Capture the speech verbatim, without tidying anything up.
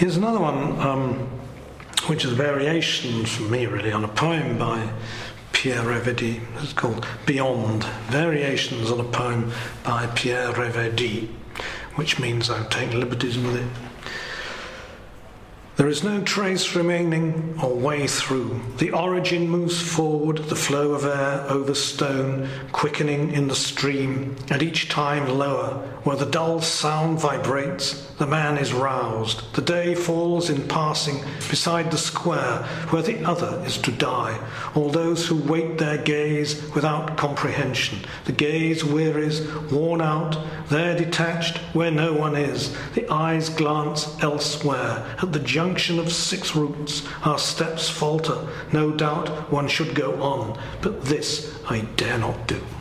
Here's another one, um, which is a variation from me, really, on a poem by Pierre Reverdy. It's called Beyond, Variations on a Poem by Pierre Reverdy, which means I've taken liberties with it. There is no trace remaining or way through. The origin moves forward, the flow of air over stone, quickening in the stream, and each time lower, where the dull sound vibrates, the man is roused. The day falls in passing beside the square, where the other is to die. All those who wait their gaze without comprehension. The gaze wearies, worn out, there detached where no one is. The eyes glance elsewhere. At the junction of six routes, our steps falter. No doubt one should go on, but this I dare not do.